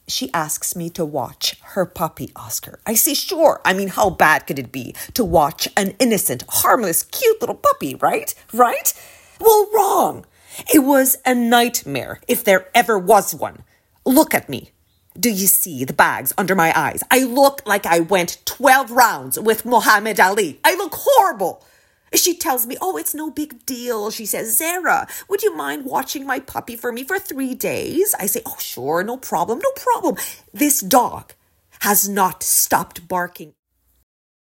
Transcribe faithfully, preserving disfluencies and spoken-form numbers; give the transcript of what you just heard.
She asks me to watch her puppy, Oscar. I say, sure. I mean, how bad could it be to watch an innocent, harmless, cute little puppy, right? Right? Well, wrong. It was a nightmare, if there ever was one. Look at me. Do you see the bags under my eyes? I look like I went twelve rounds with Muhammad Ali. I look horrible. She tells me, oh, it's no big deal. She says, Zara, would you mind watching my puppy for me for three days? I say, oh, sure, no problem, no problem. This dog has not stopped barking.